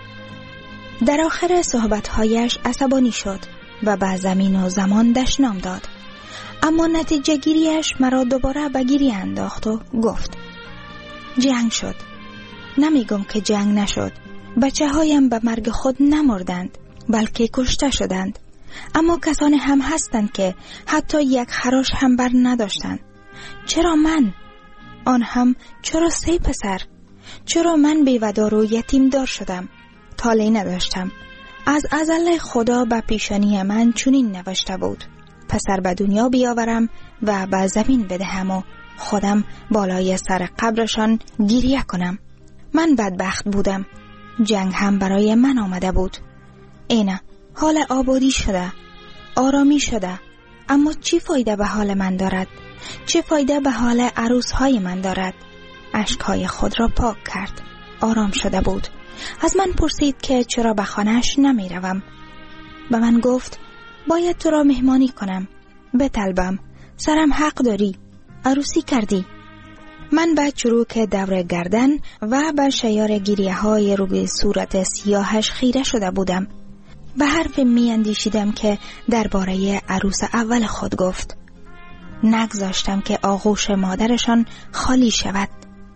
L: در آخر صحبتهایش عصبانی شد و به زمین و زمان دشنام داد. اما نتیجه گیریش مرا دوباره به گریه انداخت و گفت جنگ شد. نمیگم که جنگ نشد. بچه هایم به مرگ خود نمردند بلکه کشته شدند. اما کسانی هم هستند که حتی یک خراش هم بر نداشتند. چرا من؟ آن هم چرا 3 پسر؟ چرا من بیودار و یتیم دار شدم؟ طالعی نداشتم. از ازل خدا به پیشانی من چنین نوشته بود: پسر به دنیا بیاورم و به زمین بدهم و خودم بالای سر قبرشان گریه کنم. من بدبخت بودم. جنگ هم برای من آمده بود. اینه حال آبادی شده، آرامی شده، اما چی فایده به حال من دارد؟ چه فایده به حال عروس های من دارد؟ اشکهای خود را پاک کرد. آرام شده بود. از من پرسید که چرا به خانه‌اش نمی روم. به من گفت باید تو را مهمانی کنم. بطلبم، سرم حق داری، عروسی کردی. من به چروک دور گردن و به شیار گریه های روی صورت سیاهش خیره شده بودم. به حرف می اندیشیدم که درباره عروس اول خود گفت. نگذاشتم که آغوش مادرشان خالی شود.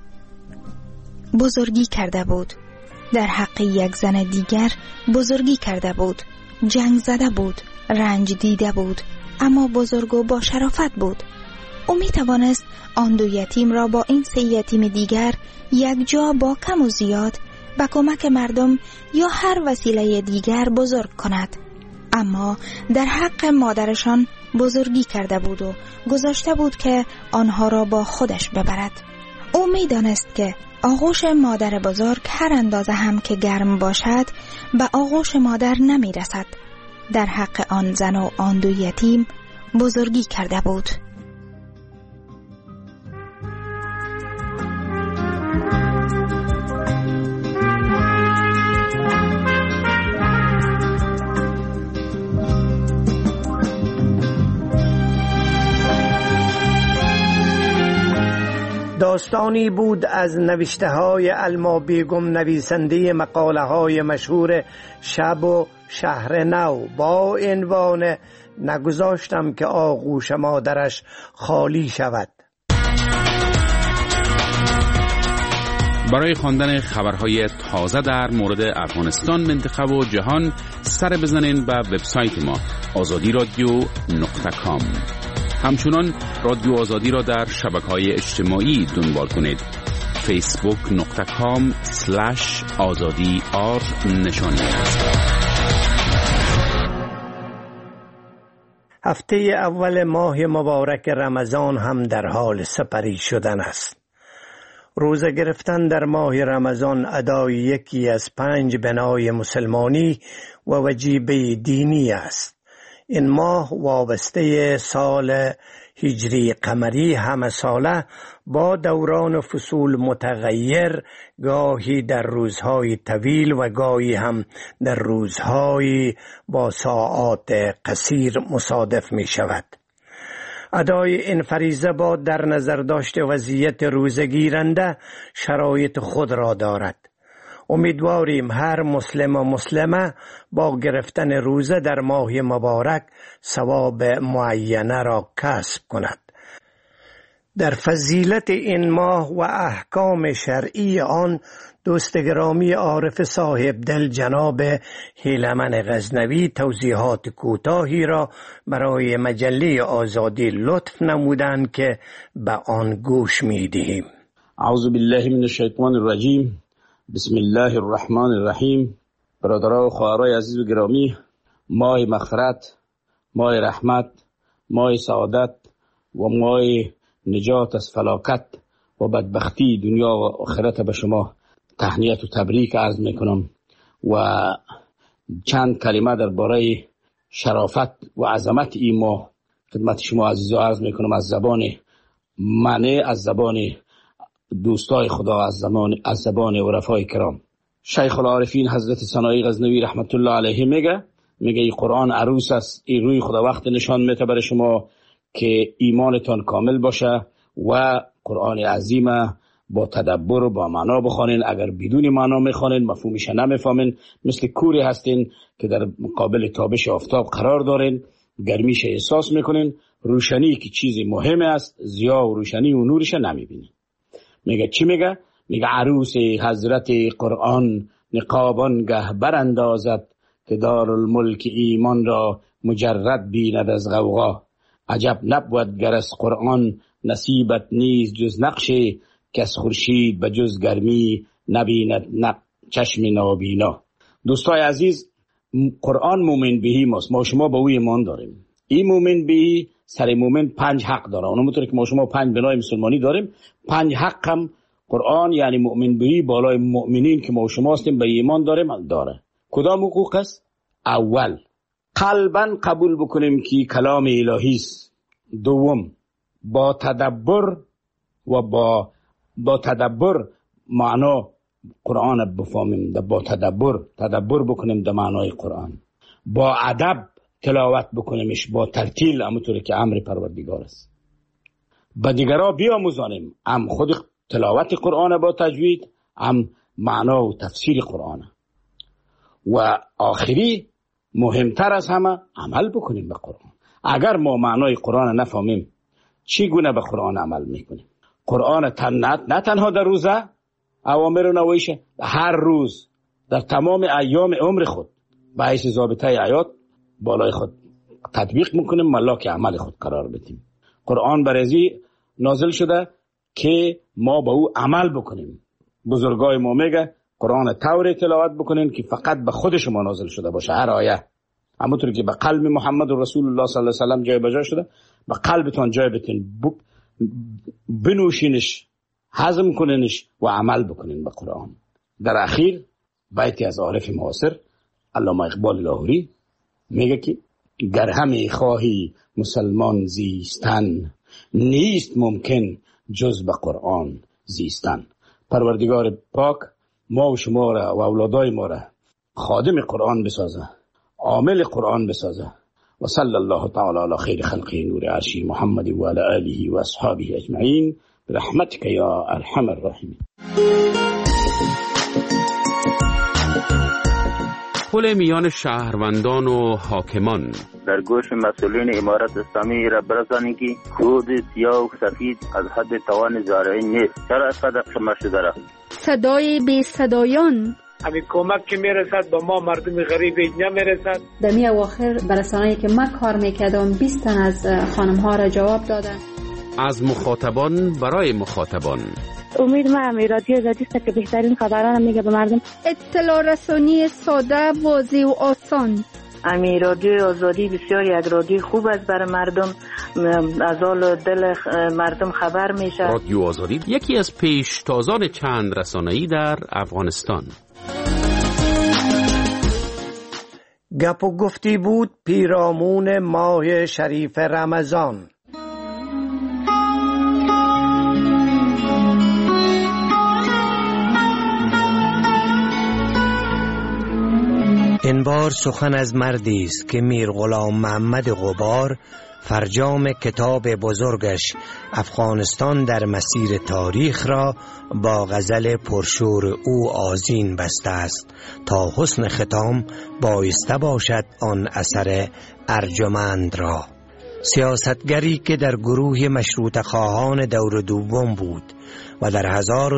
L: بزرگی کرده بود. در حق یک زن دیگر بزرگی کرده بود. جنگ زده بود، رنج دیده بود، اما بزرگ و با شرافت بود. او می توانست آن دو یتیم را با این سه یتیم دیگر یک جا با کم و زیاد به کمک مردم یا هر وسیله دیگر بزرگ کند. اما در حق مادرشان بزرگی کرده بود و گذاشته بود که آنها را با خودش ببرد. او می دانست که آغوش مادر بزرگ هر اندازه هم که گرم باشد به آغوش مادر نمی رسد. در حق آن زن و آن دو یتیم بزرگی کرده بود.
J: داستانی بود از نوشته های علما بیگم، نویسنده مقاله های مشهور شب و شهر نو، با عنوان نگذاشتم که آغوش مادرش خالی شود.
E: برای خواندن خبرهای تازه در مورد افغانستان، منطقه و جهان سر بزنین به وبسایت ما azadiradio.com. همچنان رادیو آزادی را در شبکه‌های اجتماعی دنبال کنید. facebook.com/azadi_r
J: هفته اول ماه مبارک رمضان هم در حال سپری شدن است. روزه گرفتن در ماه رمضان ادای یکی از 5 بنای مسلمانی و وجیبه دینی است. این ماه وابسته سال هجری قمری همه ساله با دوران و فصول متغیر، گاهی در روزهای طویل و گاهی هم در روزهای با ساعات قصیر مصادف می شود. ادای این فریضه با در نظر داشته وضعیت روزه گیرنده شرایط خود را دارد. امیدواریم هر مسلم و مسلمه با گرفتن روزه در ماه مبارک ثواب معینه را کسب کند. در فضیلت این ماه و احکام شرعی آن دوست گرامی عارف صاحب دل جناب هیلمن غزنوی توضیحات کوتاهی را برای مجله آزادی لطف نمودند که به آن گوش می‌دهیم.
Q: اعوذ بالله من الشیطان الرجیم. بسم الله الرحمن الرحیم. برادران و خواهرای عزیز و گرامی، ماه مغفرت، ماه رحمت، ماه سعادت و ماه نجات از فلاکت و بدبختی دنیا و آخرت به شما تهنیت و تبریک عرض میکنم و چند کلمه درباره شرافت و عظمت این ماه خدمت شما عزیز و عرض میکنم از زبان منه، از زبان دوستای خدا، از زبان عرفای کرام. شیخ العارفین حضرت ثنایی غزنوی رحمت الله علیه میگه این قرآن عروس است، این روی خدا وقت نشان میده برای شما که ایمانتان کامل باشه و قرآن عظیم با تدبر و با معنا بخوانین. اگر بدون معنا میخوانین مفهومش نمیفهمین، مثل کوری هستین که در مقابل تابش آفتاب قرار دارین، گرمیش احساس میکنین، روشنی که چیزی مهم است، ضیا و روشنی و نورش نمیبینین. میگه چی میگه؟ میگه عروس حضرت قرآن نقابان گه براندازد که دارالملک ایمان را مجرد بیند از غوغا. عجب نبود گر از قرآن نصیبت نیز جز نقشی که از خورشید به جز گرمی نبیند چشم نابینا. دوستای عزیز، قرآن مومن بهی ماست، ما شما به او ایمان داریم. این مومن بهی سر مومن 5 حق داره. اونمونطور که ما شما 5 بنای مسلمانی داریم، 5 حق هم قرآن یعنی مومن بهی بالای مؤمنین که ما شما هستیم به ایمان داریم داره. کدام حقوق است؟ اول، قلباً قبول بکنیم که کلام الهی است. دوم، با تدبر و با تدبر معنا قرآن بفهمیم، با تدبر بکنیم در معنای قرآن. با ادب تلاوت بکنیمش با ترتیل، همونطور که امر پروردگار است. به دیگرها بیاموزانیم، هم خود تلاوت قرآن با تجوید، هم معنا و تفسیر قرآن. و آخری مهمتر از همه عمل بکنیم به قرآن. اگر ما معنای قرآن نفهمیم چگونه به قرآن عمل میکنیم؟ قرآن نه تنها در روزه اوامر و نواهیشه، هر روز در تمام ایام عمر خود به حیث ضابطه حیات بالای خود تطبیق میکنیم، ملاک عمل خود قرار بدیم. قرآن برای نازل شده که ما با او عمل بکنیم. بزرگای ما میگه قرآن طوری تلاوت بکنین که فقط به خود شما نازل شده باشه، هر آیه همونطور که به قلب محمد رسول الله صلی الله علیه و سلم جای بجا شده، به قلبتان جای بتین، بنوشینش، هضم کنینش و عمل بکنین به قرآن. در اخیر بیتی از عارف معاصر علامه اقبال لاهوری میگه که گر همی خواهی مسلمان زیستن، نیست ممکن جز به قرآن زیستن. پروردگار پاک ما و شما را و اولادای ما را خادم قرآن بسازه، عامل قرآن بسازه. و صلی الله تعالی علی خیر خلقه نور عرشی محمد و علی آله و اصحابه اجمعین برحمتک یا ارحم الراحمین.
E: پل میان شهروندان و حاکمان.
R: در گوش مسئولین امارت اسلامی را برسانید که کود سیاه و سفید از حد توان زارعین نیست. چرا اینقدر شما شده را؟
A: صدای بی صدایان.
S: همین کمک که میرسد با ما مردم غریب نمیرسد.
T: در می اواخر برسانه‌ای که من کار میکردم 20 تن از خانم ها را جواب دادن.
E: از مخاطبان برای مخاطبان.
U: امید ما رادیو آزادی است که بهترین خبران میگه به مردم.
A: اطلاع رسانی ساده، واضح و آسان.
U: رادیو آزادی بسیار یک رادیو خوب است برای مردم، از حال دل مردم خبر میشه.
E: رادیو آزادی یکی از پیشتازان چند رسانه‌ای در افغانستان.
J: گپ و گفتی بود پیرامون ماه شریف رمضان.
V: این بار سخن از مردی است که میر غلام محمد غبار فرجام کتاب بزرگش افغانستان در مسیر تاریخ را با غزل پرشور او آذین بسته است تا حسن ختام بایسته باشد آن اثر ارجمند را. سیاستگری که در گروه مشروطه خواهان دور دوم بود و در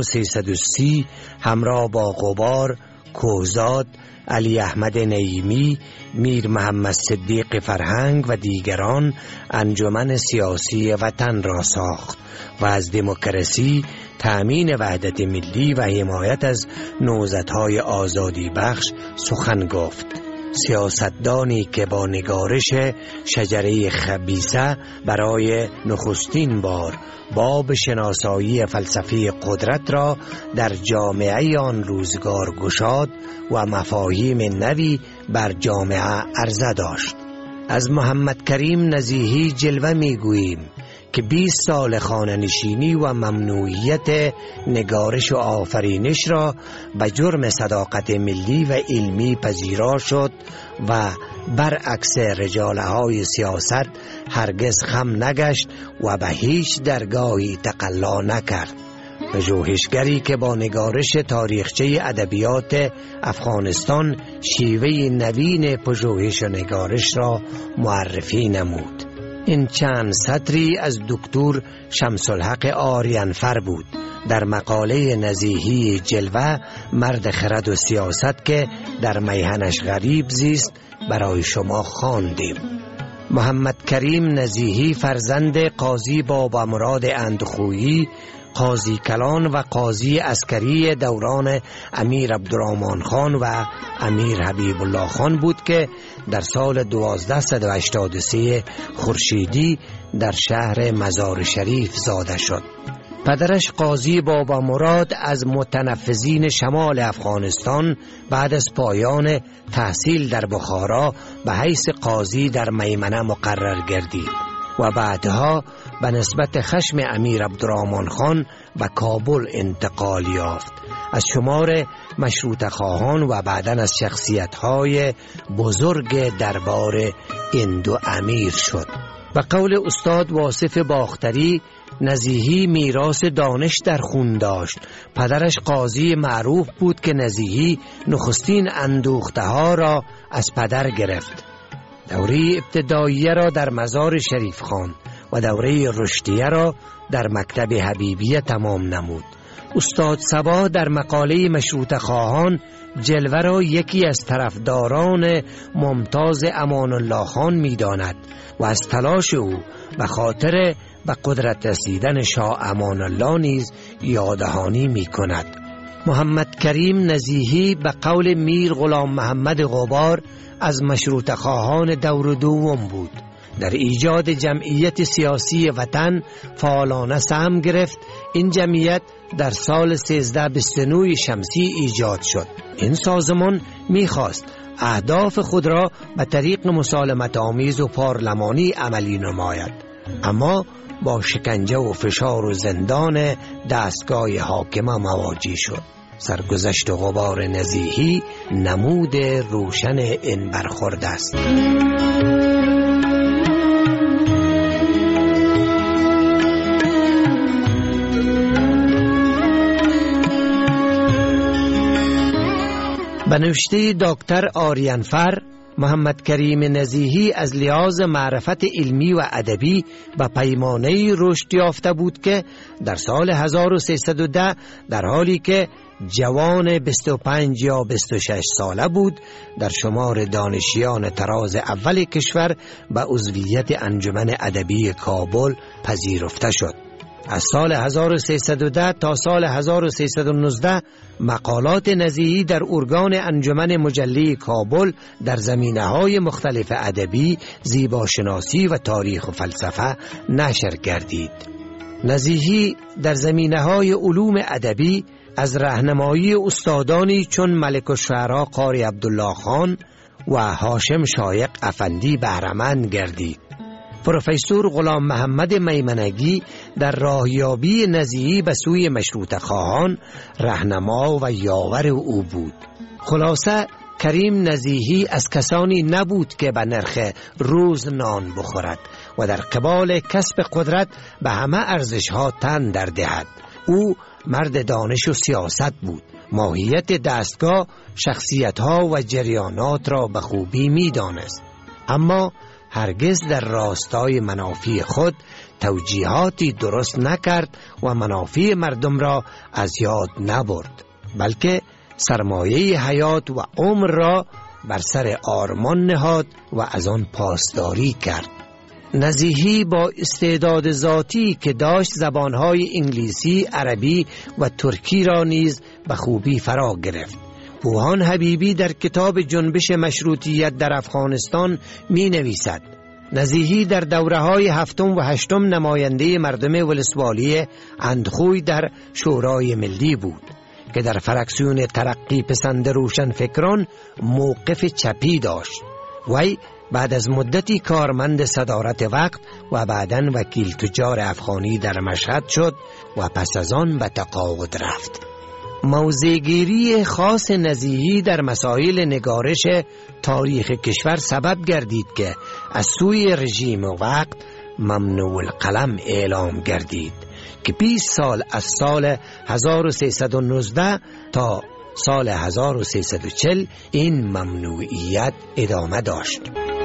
V: 1330 همراه با غبار، کوهزاد، علی احمد نعیمی، میر محمد صدیق فرهنگ و دیگران انجمن سیاسی وطن را ساخت و از دموکراسی، تأمین وحدت ملی و حمایت از نهضت‌های آزادی بخش سخن گفت. سیاستدانی که با نگارش شجره خبیثه برای نخستین بار باب شناسایی فلسفی قدرت را در جامعه آن روزگار گشاد و مفاهیم نوی بر جامعه عرضه داشت. از محمد کریم نزیهی جلوه میگوییم که 20 سال خانه‌نشینی و ممنوعیت نگارش و آفرینش را به جرم صداقت ملی و علمی پذیرا شد و برعکس رجاله‌های سیاست هرگز خم نگشت و به هیچ درگاهی تقلا نکرد. پژوهشگری که با نگارش تاریخچه ادبیات افغانستان شیوه نوین پژوهش و نگارش را معرفی نمود. این چند سطری از دکتر شمس الحق آریانفر بود در مقاله نزیهی جلوه مرد خرد و سیاست که در میهنش غریب زیست برای شما خواندیم. محمد کریم نزیهی فرزند قاضی بابا مراد اندخویی، قاضی کلان و قاضی عسکری دوران امیر عبدالرحمن خان و امیر حبیب الله خان بود که در سال 1283 خورشیدی در شهر مزار شریف زاده شد. پدرش قاضی بابا مراد از متنفذین شمال افغانستان بعد از پایان تحصیل در بخارا به حیث قاضی در میمنه مقرر گردید. و بعدها به نسبت خشم امیر عبدالرحمن خان به کابل انتقال یافت. از شمار مشروطه خواهان و بعداً از شخصیت‌های بزرگ دربار این دو امیر شد. به قول استاد واصف باختری، نزیهی میراث دانش در خون داشت. پدرش قاضی معروف بود که نزیهی نخستین اندوخته ها را از پدر گرفت. دوره ابتداییه را در مزار شریف خان و دوره رشدیه را در مکتب حبیبیه تمام نمود. استاد صبا در مقاله مشروطه خواهان جلوه را یکی از طرفداران ممتاز امان الله خان می داند و از تلاش او به خاطر به قدرت رسیدن شاه امان الله نیز یاددهانی می کند. محمد کریم نزیهی به قول میر غلام محمد غبار از مشروطه خواهان دور دوم بود. در ایجاد جمعیت سیاسی وطن فعالانه سهم گرفت. این جمعیت در سال 1329 شمسی ایجاد شد. این سازمان می‌خواست اهداف خود را به طریق مسالمت آمیز و پارلمانی عملی نماید، اما با شکنجه و فشار و زندان دستگاه حاکمه مواجه شد. سرگذشت غبار نزیهی نمود روشن این برخورد است. به نوشته دکتر آریانفر، محمد کریم نزیهی از لحاظ معرفت علمی و ادبی به پیمانه رشد یافته بود که در سال 1310 در حالی که جوان 25 یا 26 ساله بود در شمار دانشیان طراز اول کشور به عضویت انجمن ادبی کابل پذیرفته شد. از سال 1310 تا سال 1319 مقالات نزیهی در ارگان انجمن مجله کابل در زمینه‌های مختلف ادبی، زیباشناسی و تاریخ و فلسفه نشر گردید. نزیهی در زمینه‌های علوم ادبی از راهنمایی استادانی چون ملک الشعرا قاری عبدالله خان و هاشم شایق افندی بهره‌مند گردید. پروفسور غلام محمد میمنگی در راهیابی نزیهی به سوی مشروطه خواهان راهنما و یاور او بود. خلاصه کریم نزیهی از کسانی نبود که به نرخ روز نان بخورد و در قبال کسب قدرت به همه ارزش‌ها تن در دهد. او مرد دانش و سیاست بود. ماهیت دستگاه، شخصیت‌ها و جریانات را به خوبی می‌دانست، اما هرگز در راستای منافع خود توجیهاتی درست نکرد و منافع مردم را از یاد نبرد، بلکه سرمایه حیات و عمر را بر سر آرمان نهاد و از آن پاسداری کرد. نزیهی با استعداد ذاتی که داشت زبانهای انگلیسی، عربی و ترکی را نیز به خوبی فرا گرفت. بوهان حبیبی در کتاب جنبش مشروطیت در افغانستان می نویسد: نزیهی در دوره‌های هفتم و هشتم نماینده مردم ولسوالی اندخوی در شورای ملی بود که در فرکسیون ترقی پسند روشن فکران موقف چپی داشت. وی بعد از مدتی کارمند صدارت وقت و بعداً وکیل تجار افغانی در مشهد شد و پس از آن به تقاعد رفت. موضع‌گیری خاص نزیهی در مسائل نگارش تاریخ کشور سبب گردید که از سوی رژیم وقت ممنوع القلم اعلام گردید که 20 سال از سال 1319 تا سال 1340 این ممنوعیت ادامه داشت.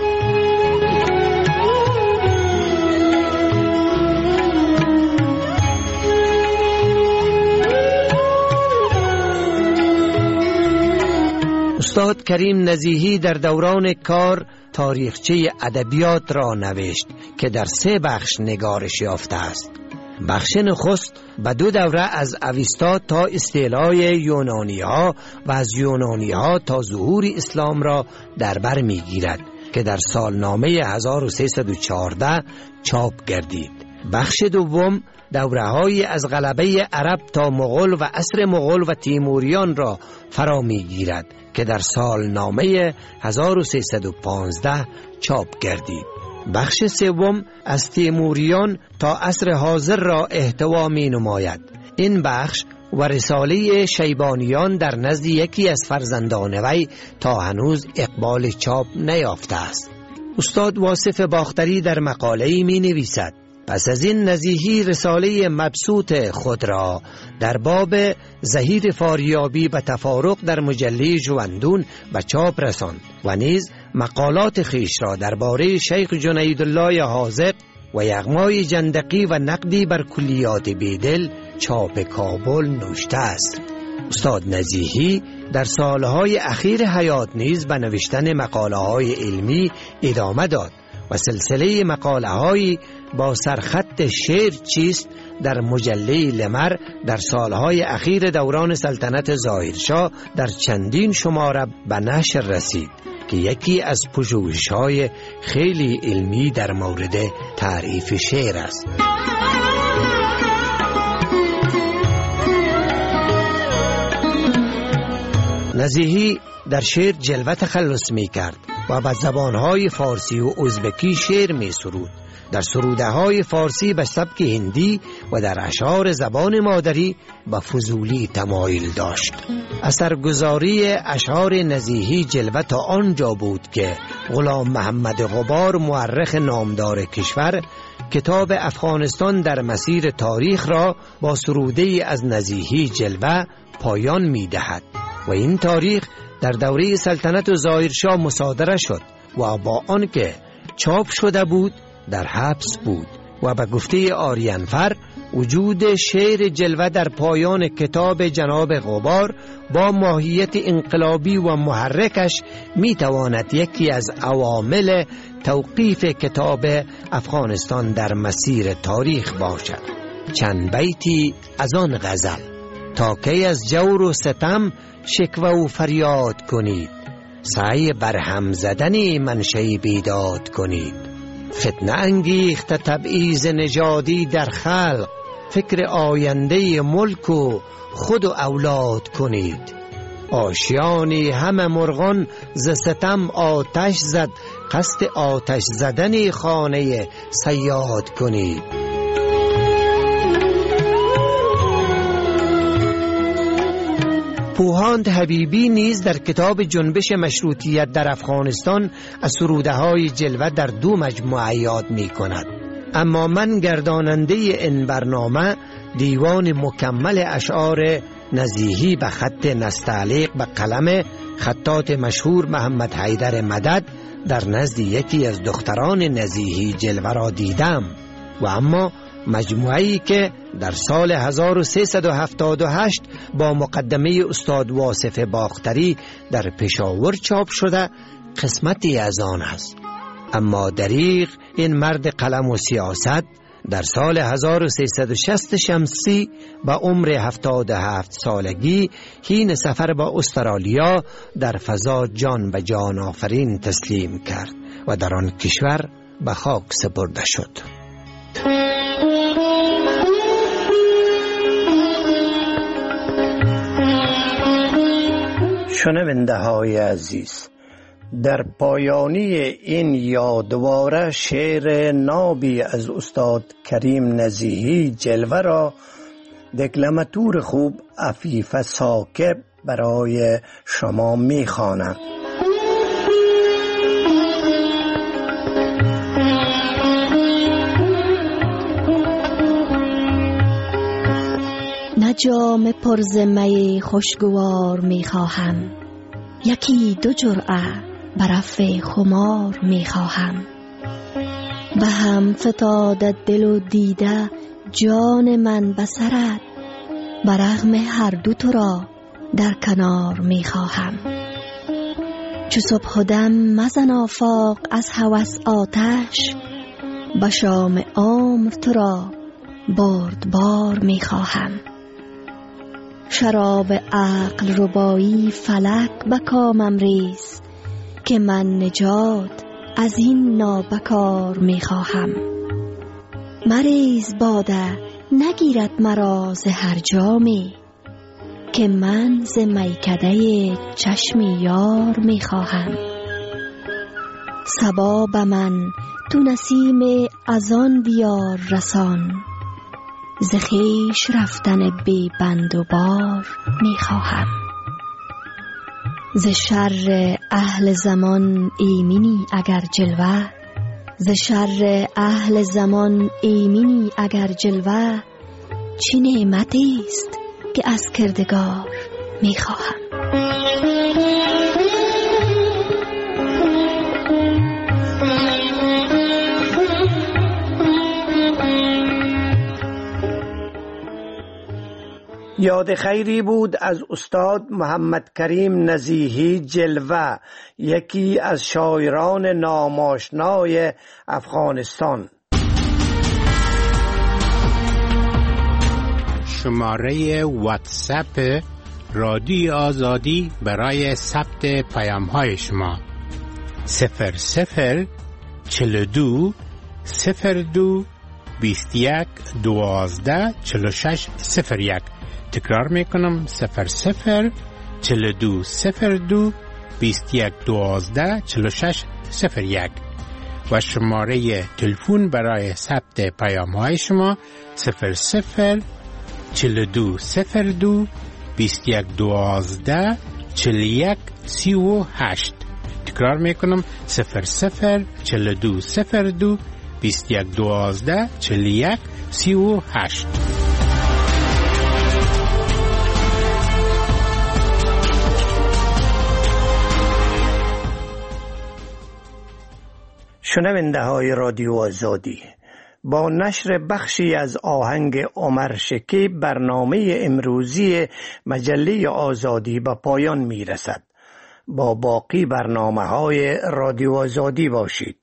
V: استاد کریم نزیهی در دوران کار تاریخچه ادبیات را نوشت که در 3 بخش نگارش یافته است. بخش نخست به 2 دوره از اویستا تا استعلای یونانی‌ها و از یونانی‌ها تا ظهور اسلام را در بر می‌گیرد که در سالنامه 1314 چاپ گردید. بخش دوم دوره‌های از غلبه عرب تا مغول و عصر مغول و تیموریان را فرا می‌گیرد که در سالنامه 1315 چاپ گردید. بخش سوم از تیموریان تا عصر حاضر را احتوا می نماید. این بخش و رساله شیبانیان در نزد یکی از فرزندان وی تا هنوز اقبال چاپ نیافته است. استاد واصف باختری در مقاله‌ای می نویسد: پس از این نزیهی رساله مبسوط خود را در باب ظهیر فاریابی و تفارق در مجله ژوندون به چاپ رساند و نیز مقالات خیش را درباره شیخ جنیدالله حاذق و یغمای جندقی و نقدی بر کلیات بیدل چاپ کابل نوشته است. استاد نزیهی در سالهای اخیر حیات نیز به نوشتن مقاله‌های علمی ادامه داد و سلسله مقاله‌هایی با سرخط شعر چیست در مجله لمر در سالهای اخیر دوران سلطنت ظاهرشاه در چندین شماره به نشر رسید که یکی از پژوهش‌های خیلی علمی در مورد تعریف شعر است. نزیهی در شعر جلوه تخلص می کرد و به زبانهای فارسی و ازبکی شعر می سرود. در سروده‌های فارسی به سبک هندی و در اشعار زبان مادری به فضولی تمایل داشت. اثرگذاری اشعار نزیهی جلوه تا آنجا بود که غلام محمد غبار مورخ نامدار کشور کتاب افغانستان در مسیر تاریخ را با سروده از نزیهی جلوه پایان می دهد و این تاریخ در دوره سلطنت ظاهرشاه مصادره شد و با آنکه چاپ شده بود در حبس بود و به گفته آریانفر وجود شعر جلوه در پایان کتاب جناب غبار با ماهیت انقلابی و محرکش می تواند یکی از عوامل توقیف کتاب افغانستان در مسیر تاریخ باشد. چند بیتی از آن غزل: تا کی از جور و ستم شکوه و فریاد کنید، سعی برهم زدن منشأ بیداد کنید. فتنه انگیخت تبعیض نژادی در خلق، فکر آینده ملک و خود و اولاد کنید. آشیانی همه مرغان ز ستم آتش زد، قصد آتش زدن خانه صیاد کنید. پوهاند حبیبی نیز در کتاب جنبش مشروطیت در افغانستان از سروده‌های جلوه در 2 مجموعه یاد می کند. اما من گرداننده این برنامه دیوان مکمل اشعار نزیهی به خط نستعلیق به قلم خطاط مشهور محمد حیدر مدد در نزد یکی از دختران نزیهی جلوه را دیدم و اما مجموعه‌ای که در سال 1378 با مقدمه استاد واصف باختری در پشاور چاپ شده قسمتی از آن است. اما دریغ این مرد قلم و سیاست در سال 1360 شمسی به عمر 77 سالگی حین سفر به استرالیا در فضا جان به جان آفرین تسلیم کرد و در آن کشور به خاک سپرده شد.
J: شنونده های عزیز، در پایانی این یادواره شعر نابی از استاد کریم نزیهی جلوه را دکلماتور خوب عفیف ثاقب برای شما می‌خوانم.
B: نه جام پر ز می خوشگوار می‌خواهم، یکی 2 جرعه برف خمار می‌خواهم. به هم فتاده دل و دیده جان من بسرت، برغم هر 2 تو را در کنار می‌خواهم. چو صبح دم مزن آفاق از هوس آتش، به شام عمر تو را بردبار می‌خواهم. شراب عقل ربایی فلک به کامم ریز، که من نجات از این نابکار میخواهم. مریز باده نگیرد مرا ز هر جامی، که من ز میکده چشم یار میخواهم. صبا به من تو نسیم از آن بیار رسان، ز خویش رفتن بی بند و بار می خواهم. ز شر اهل زمان ایمنی اگر جلوه، ز شر اهل زمان ایمنی اگر جلوه، چه نعمتی است که از کردگار می خواهم.
J: یاد خیری بود از استاد محمد کریم نزیهی جلوه، یکی از شاعران ناماشنای افغانستان.
C: شماره واتساپ رادیو آزادی برای ثبت پیام‌های شما 00 42 02 21 12 46 01. تکرار میکنم 00 42 02 21 12 46 01 و شماره تلفن برای ثبت پیام‌های شما 00 42 02 21 12 41 38. تکرار میکنم 00 42 02 21 12 41 38.
J: شنونده های رادیو آزادی، با نشر بخشی از آهنگ عمر شکیب برنامه امروزی مجله آزادی به پایان می رسد. با باقی برنامه های رادیو آزادی باشید.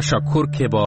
E: تشکر که با